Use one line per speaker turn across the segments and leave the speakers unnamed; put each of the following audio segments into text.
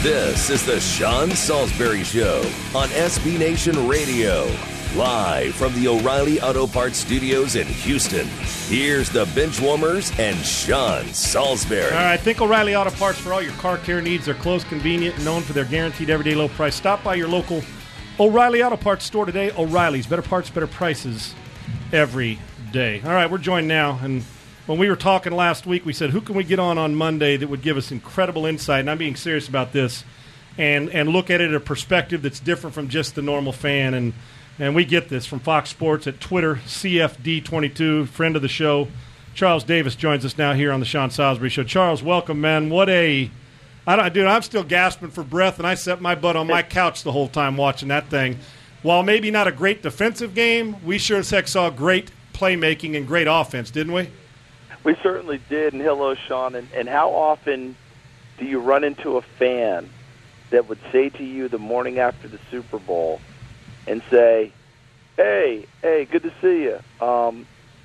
This is the Sean Salisbury Show on SB Nation Radio. Live from the O'Reilly Auto Parts Studios in Houston. Here's the Benchwarmers and Sean Salisbury.
All right, think O'Reilly Auto Parts for all your car care needs. They're close, convenient, and known for their guaranteed everyday low price. Stop by your local O'Reilly Auto Parts store today. O'Reilly's, better parts, better prices every day. All right, we're joined now, and when we were talking last week, we said, who can we get on Monday that would give us incredible insight, and I'm being serious about this, and look at it at a perspective that's different from just the normal fan, and we get this from Fox Sports at Twitter, CFD22, friend of the show. Charles Davis joins us now here on the Sean Salisbury Show. Charles, welcome, man. I'm still gasping for breath, and I set my butt on my couch the whole time watching that thing. While maybe not a great defensive game, we sure as heck saw great playmaking and great offense, didn't we?
We certainly did, and hello, Sean. And how often do you run into a fan that would say to you the morning after the Super Bowl and say, hey, good to see you.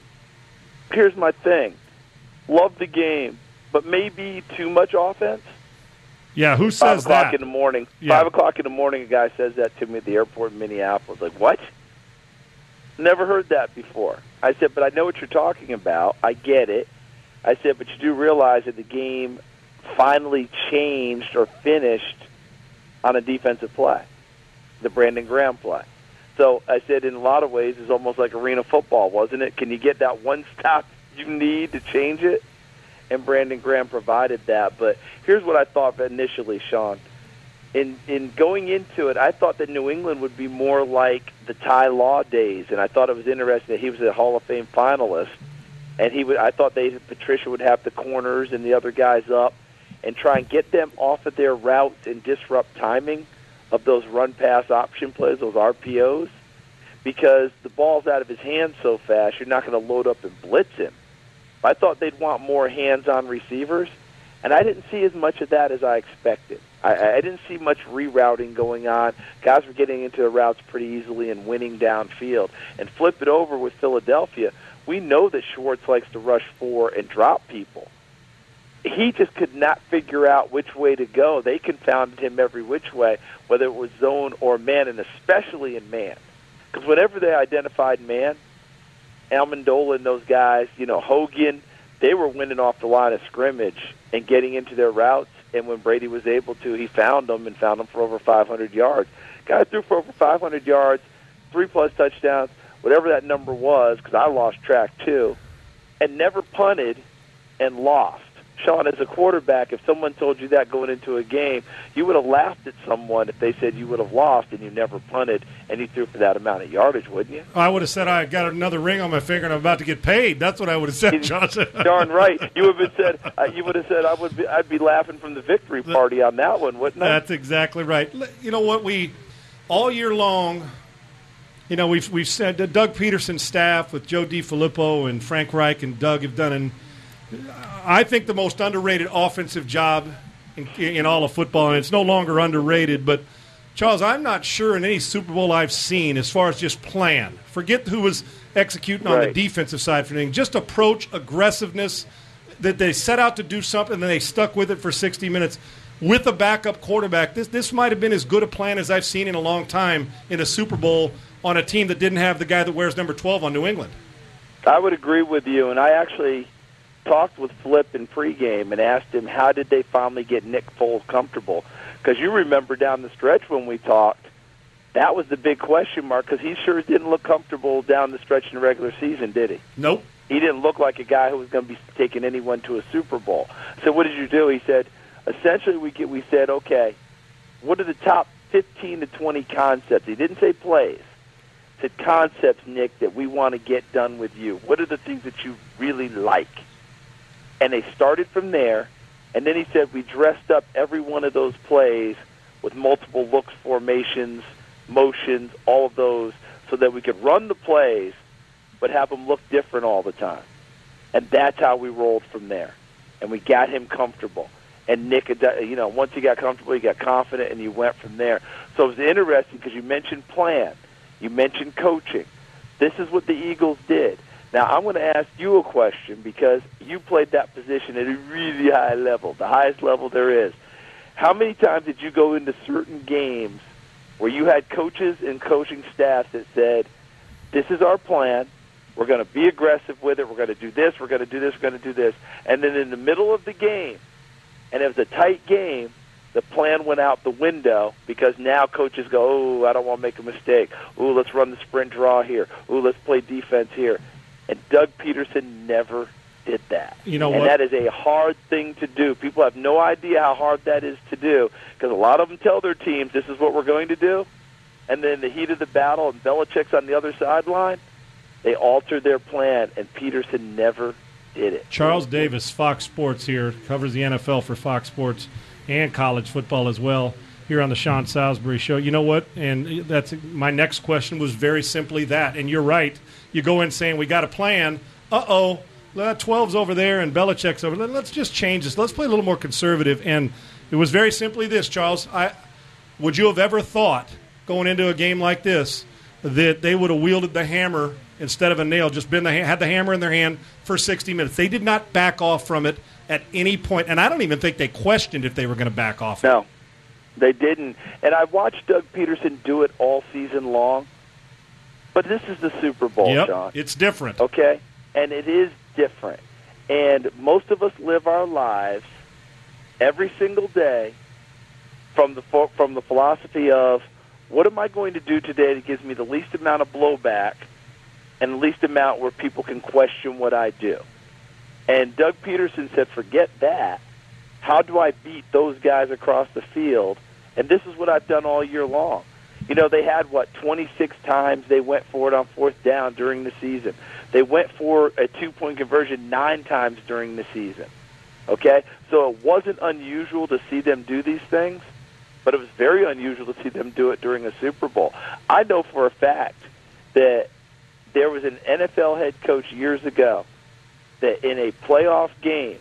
Here's my thing. Love the game, but maybe too much offense?
Yeah, who says that?
5 o'clock in the morning.
Yeah.
5 o'clock in the morning, a guy says that to me at the airport in Minneapolis. Like, what? Never heard that before. I said, but I know what you're talking about. I get it. I said, but you do realize that the game finally changed or finished on a defensive play, the Brandon Graham play. So I said, in a lot of ways, it's almost like arena football, wasn't it? Can you get that one stop you need to change it? And Brandon Graham provided that. But here's what I thought initially, Sean. In going into it, I thought that New England would be more like the Ty Law days, and I thought it was interesting that he was a Hall of Fame finalist, and I thought Patricia would have the corners and the other guys up and try and get them off of their routes and disrupt timing of those run-pass option plays, those RPOs, because the ball's out of his hands so fast, you're not going to load up and blitz him. I thought they'd want more hands-on receivers, and I didn't see as much of that as I expected. I didn't see much rerouting going on. Guys were getting into the routes pretty easily and winning downfield. And flip it over with Philadelphia. We know that Schwartz likes to rush 4 and drop people. He just could not figure out which way to go. They confounded him every which way, whether it was zone or man, and especially in man. Because whenever they identified man, Amendola and those guys, Hogan, they were winning off the line of scrimmage and getting into their routes. And when Brady was able to, he found them for over 500 yards. Guy threw for over 500 yards, 3+ touchdowns, whatever that number was, because I lost track too, and never punted and lost. Sean, as a quarterback, if someone told you that going into a game, you would have laughed at someone if they said you would have lost and you never punted and you threw for that amount of yardage, wouldn't you?
I would have said I got another ring on my finger and I'm about to get paid. That's what I would have said, Johnson.
Darn right. You would have said I'd be laughing from the victory party on that one, wouldn't I?
That's exactly right. You know what, all year long, we've said that Doug Peterson's staff with Joe DiFilippo and Frank Reich and Doug have done I think the most underrated offensive job in all of football, and it's no longer underrated. But, Charles, I'm not sure in any Super Bowl I've seen as far as just plan. Forget who was executing on the defensive side for anything. Just approach, aggressiveness, that they set out to do something and then they stuck with it for 60 minutes with a backup quarterback. This might have been as good a plan as I've seen in a long time in a Super Bowl on a team that didn't have the guy that wears number 12 on New England.
I would agree with you, and I actually talked with Flip in pregame and asked him how did they finally get Nick Foles comfortable. Because you remember down the stretch when we talked, that was the big question mark because he sure didn't look comfortable down the stretch in the regular season, did he?
Nope.
He didn't look like a guy who was going to be taking anyone to a Super Bowl. So what did you do? He said, essentially we said, okay, what are the top 15 to 20 concepts? He didn't say plays. He said concepts, Nick, that we want to get done with you. What are the things that you really like? And they started from there, and then he said we dressed up every one of those plays with multiple looks, formations, motions, all of those, so that we could run the plays but have them look different all the time. And that's how we rolled from there. And we got him comfortable. And Nick, once he got comfortable, he got confident, and you went from there. So it was interesting because you mentioned plan. You mentioned coaching. This is what the Eagles did. Now, I'm going to ask you a question because you played that position at a really high level, the highest level there is. How many times did you go into certain games where you had coaches and coaching staffs that said, this is our plan, we're going to be aggressive with it, we're going to do this, we're going to do this, we're going to do this, and then in the middle of the game, and it was a tight game, the plan went out the window because now coaches go, I don't want to make a mistake. Let's run the sprint draw here. Let's play defense here. And Doug Peterson never did that.
You know
and
what?
that is a hard thing to do. People have no idea how hard that is to do because a lot of them tell their teams, this is what we're going to do. And then in the heat of the battle, and Belichick's on the other sideline, they alter their plan, and Peterson never did it.
Charles Davis, Fox Sports here, covers the NFL for Fox Sports and college football as well here on the Sean Salisbury Show. You know what? And that's my next question was very simply that. And you're right. You go in saying we got a plan. 12's over there and Belichick's over there. Let's just change this. Let's play a little more conservative. And it was very simply this, Charles. Would you have ever thought going into a game like this that they would have wielded the hammer instead of a nail, just had the hammer in their hand for 60 minutes? They did not back off from it at any point, and I don't even think they questioned if they were going to back off.
No, they didn't. And I watched Doug Peterson do it all season long, but this is the Super Bowl,
yep,
Sean.
It's different.
Okay? And it is different. And most of us live our lives every single day from the philosophy of, what am I going to do today that gives me the least amount of blowback and the least amount where people can question what I do? And Doug Peterson said, forget that. How do I beat those guys across the field? And this is what I've done all year long. You know, they had, 26 times they went for it on fourth down during the season. They went for a two-point conversion 9 times during the season. Okay? So it wasn't unusual to see them do these things, but it was very unusual to see them do it during a Super Bowl. I know for a fact that there was an NFL head coach years ago that in a playoff game,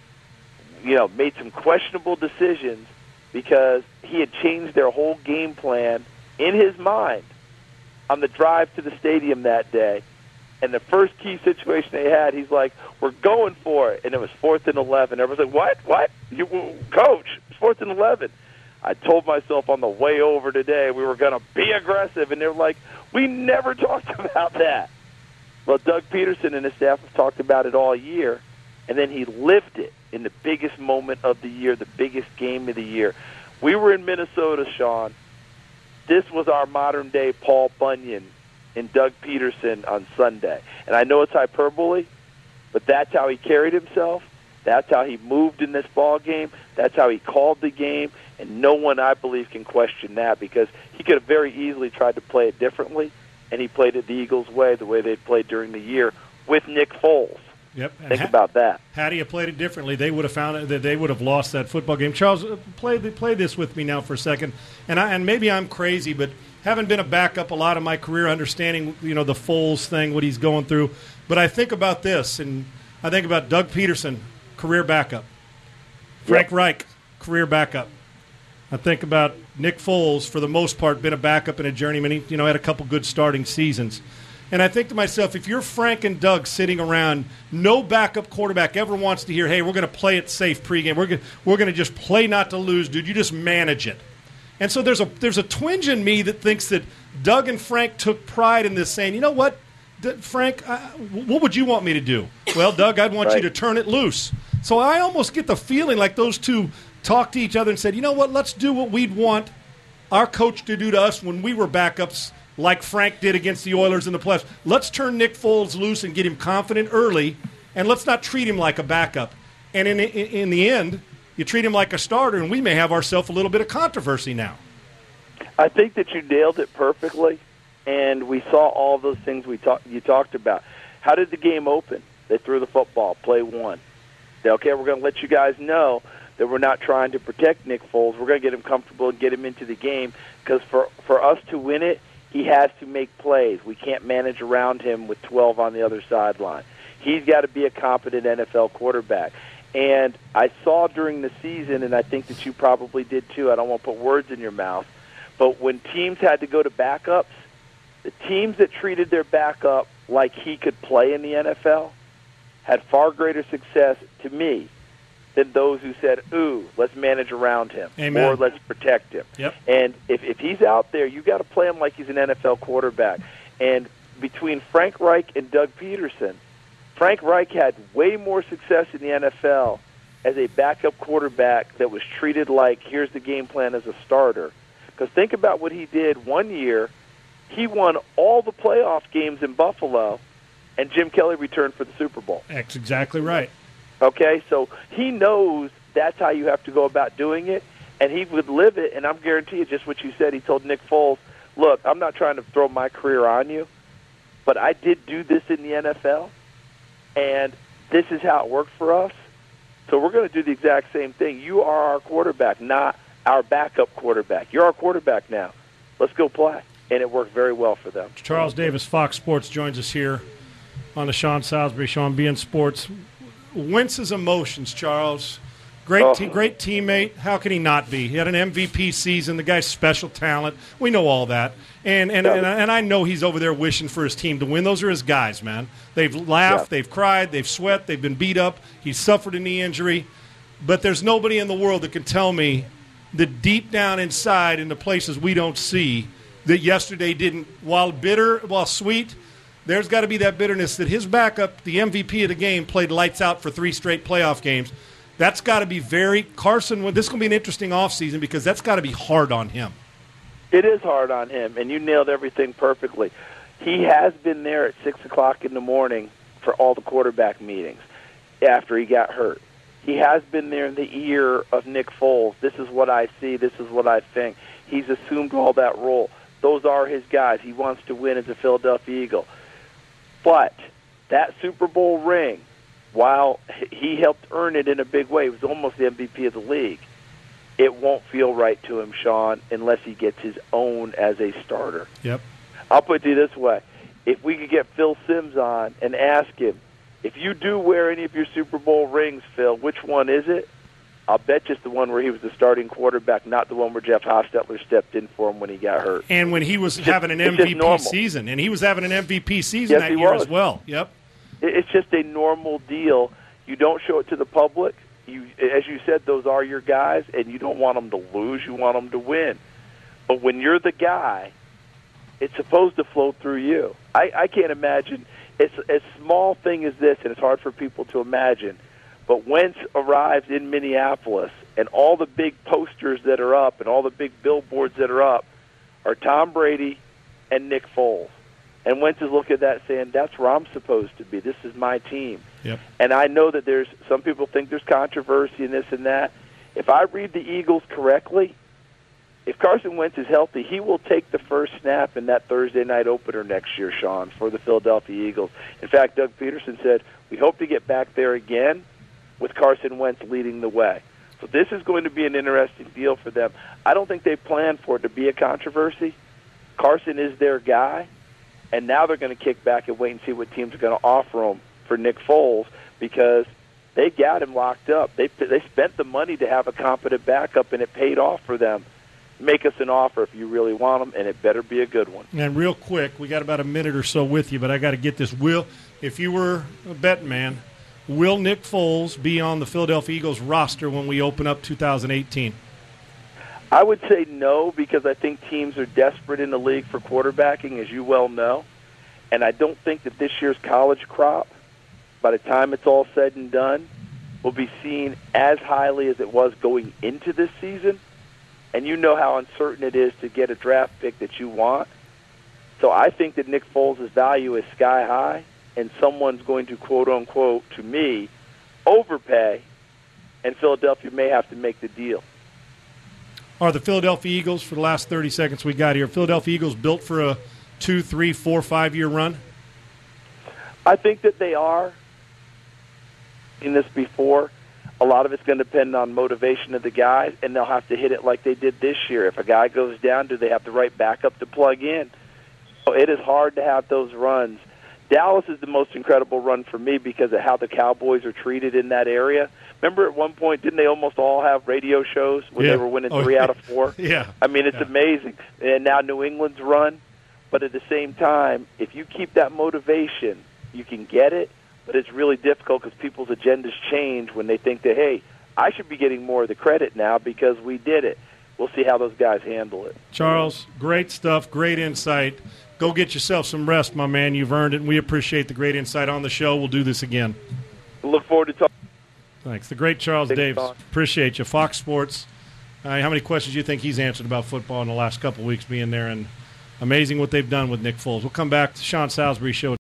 made some questionable decisions because he had changed their whole game plan in his mind on the drive to the stadium that day. And the first key situation they had, he's like, we're going for it. And it was 4th and 11. Everyone's like, what? Coach, it's 4th and 11. I told myself on the way over today we were going to be aggressive. And they're like, we never talked about that. Well, Doug Peterson and his staff have talked about it all year, and then he lived it in the biggest moment of the year, the biggest game of the year. We were in Minnesota, Sean. This was our modern-day Paul Bunyan and Doug Peterson on Sunday. And I know it's hyperbole, but that's how he carried himself. That's how he moved in this ball game. That's how he called the game. And no one, I believe, can question that because he could have very easily tried to play it differently, and he played it the Eagles' way, the way they'd played during the year with Nick Foles.
Yep.
Think about that.
Had he have played it differently, they would have found that they would have lost that football game. Charles, play this with me now for a second. And maybe I'm crazy, but haven't been a backup a lot of my career, understanding the Foles thing, what he's going through. But I think about this, and I think about Doug Peterson, career backup. Frank Reich, career backup. I think about Nick Foles, for the most part, been a backup and a journeyman. He, had a couple good starting seasons. And I think to myself, if you're Frank and Doug sitting around, no backup quarterback ever wants to hear, hey, we're going to play it safe pregame. We're going to just play not to lose, dude. You just manage it. And so there's a twinge in me that thinks that Doug and Frank took pride in this, saying, you know what, Frank, what would you want me to do? Well, Doug, I'd want you to turn it loose. So I almost get the feeling like those two talked to each other and said, you know what, let's do what we'd want our coach to do to us when we were backups, like Frank did against the Oilers in the playoffs. Let's turn Nick Foles loose and get him confident early, and let's not treat him like a backup. And in the end, you treat him like a starter, and we may have ourselves a little bit of controversy now.
I think that you nailed it perfectly, and we saw all those things you talked about. How did the game open? They threw the football, play one. Okay, we're going to let you guys know that we're not trying to protect Nick Foles. We're going to get him comfortable and get him into the game because for us to win it, he has to make plays. We can't manage around him with 12 on the other sideline. He's got to be a competent NFL quarterback. And I saw during the season, and I think that you probably did too, I don't want to put words in your mouth, but when teams had to go to backups, the teams that treated their backup like he could play in the NFL had far greater success, to me, than those who said, ooh, let's manage around him.
Amen.
Or let's protect him.
Yep.
And if he's out there, you got to play him like he's an NFL quarterback. And between Frank Reich and Doug Peterson, Frank Reich had way more success in the NFL as a backup quarterback that was treated like, here's the game plan as a starter. Because think about what he did one year. He won all the playoff games in Buffalo, and Jim Kelly returned for the Super Bowl.
That's exactly right.
Okay, so he knows that's how you have to go about doing it, and he would live it, and I'm guaranteeing just what you said. He told Nick Foles, look, I'm not trying to throw my career on you, but I did do this in the NFL, and this is how it worked for us. So we're going to do the exact same thing. You are our quarterback, not our backup quarterback. You're our quarterback now. Let's go play. And it worked very well for them.
Charles Davis, Fox Sports, joins us here on the Sean Salisbury Show on beIN Sports. Wentz's emotions, Charles. Great teammate. How can he not be? He had an MVP season. The guy's special talent. We know all that. And I know he's over there wishing for his team to win. Those are his guys, man. They've laughed, they've cried, they've sweat, they've been beat up. He's suffered a knee injury. But there's nobody in the world that can tell me that deep down inside in the places we don't see that yesterday didn't, while bitter, while sweet, there's got to be that bitterness that his backup, the MVP of the game, played lights out for 3 straight playoff games. That's got to be Carson, this is going to be an interesting offseason because that's got to be hard on him.
It is hard on him, and you nailed everything perfectly. He has been there at 6 o'clock in the morning for all the quarterback meetings after he got hurt. He has been there in the ear of Nick Foles. This is what I see. This is what I think. He's assumed all that role. Those are his guys. He wants to win as a Philadelphia Eagle. But that Super Bowl ring, while he helped earn it in a big way, he was almost the MVP of the league, it won't feel right to him, Sean, unless he gets his own as a starter.
Yep.
I'll put it to you this way. If we could get Phil Simms on and ask him, if you do wear any of your Super Bowl rings, Phil, which one is it? I'll bet you it's the one where he was the starting quarterback, not the one where Jeff Hostetler stepped in for him when he got hurt.
And when he was having an MVP season. And he was having an MVP season that year as well. Yep.
It's just a normal deal. You don't show it to the public. As you said, those are your guys, and you don't want them to lose. You want them to win. But when you're the guy, it's supposed to flow through you. I can't imagine. It's a small thing as this, and it's hard for people to imagine. But Wentz arrives in Minneapolis, and all the big posters that are up and all the big billboards that are up are Tom Brady and Nick Foles. And Wentz is looking at that saying, that's where I'm supposed to be. This is my team.
Yep.
And I know that there's some people think there's controversy in this and that. If I read the Eagles correctly, if Carson Wentz is healthy, he will take the first snap in that Thursday night opener next year, Sean, for the Philadelphia Eagles. In fact, Doug Peterson said, we hope to get back there again with Carson Wentz leading the way. So this is going to be an interesting deal for them. I don't think they planned for it to be a controversy. Carson is their guy, and now they're going to kick back and wait and see what teams are going to offer him for Nick Foles because they got him locked up. They spent the money to have a competent backup, and it paid off for them. Make us an offer if you really want them, and it better be a good one.
And real quick, we got about a minute or so with you, but I got to get this. If you were a betting man, will Nick Foles be on the Philadelphia Eagles roster when we open up 2018?
I would say no because I think teams are desperate in the league for quarterbacking, as you well know. And I don't think that this year's college crop, by the time it's all said and done, will be seen as highly as it was going into this season. And you know how uncertain it is to get a draft pick that you want. So I think that Nick Foles' value is sky high, and someone's going to, quote-unquote, to me, overpay, and Philadelphia may have to make the deal.
Are the Philadelphia Eagles, for the last 30 seconds we got here, Philadelphia Eagles built for a 2, 3, 4, 5-year run?
I think that they are. In this before, a lot of it's going to depend on motivation of the guys, and they'll have to hit it like they did this year. If a guy goes down, do they have the right backup to plug in? So it is hard to have those runs. Dallas is the most incredible run for me because of how the Cowboys are treated in that area. Remember at one point, didn't they almost all have radio shows when they were winning 3 out of 4?
Yeah.
I mean, it's amazing. And now New England's run. But at the same time, if you keep that motivation, you can get it. But it's really difficult because people's agendas change when they think that, hey, I should be getting more of the credit now because we did it. We'll see how those guys handle it.
Charles, great stuff, great insight. Go get yourself some rest, my man. You've earned it, and we appreciate the great insight on the show. We'll do this again.
Look forward to talking.
Thanks. The great Charles
Thanks,
Davis.
Don.
Appreciate you. Fox Sports. How many questions do you think he's answered about football in the last couple of weeks being there? And amazing what they've done with Nick Foles. We'll come back to Sean Salisbury Show.